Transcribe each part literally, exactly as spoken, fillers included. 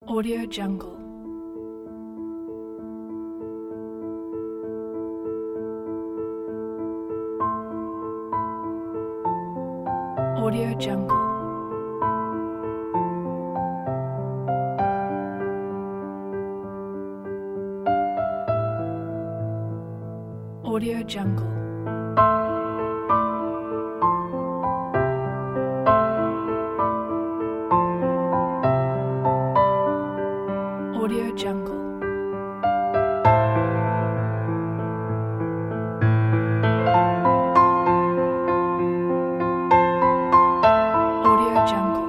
Audio Jungle. Audio Jungle. Audio Jungle. Audio Jungle. Audio Jungle.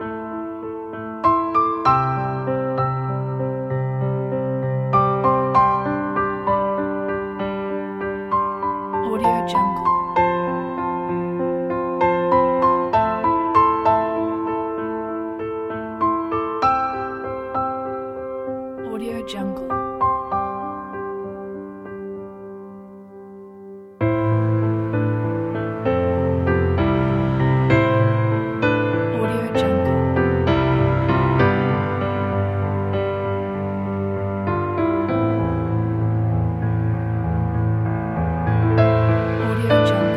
Audio Jungle. Audio Jungle. Audio Jungle. Audio Jungle.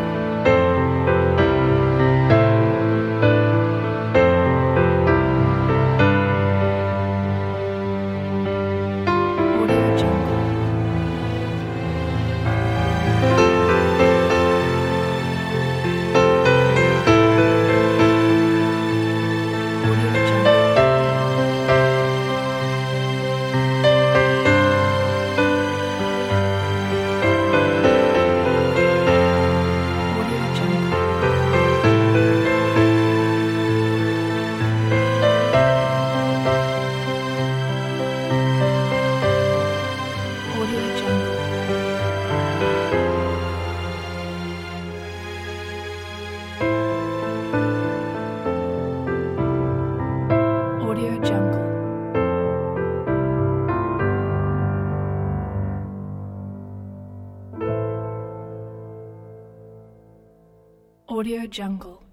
Audio Jungle. Audio Jungle. Audio Jungle. Audio Jungle. Audio Jungle. Audio Jungle.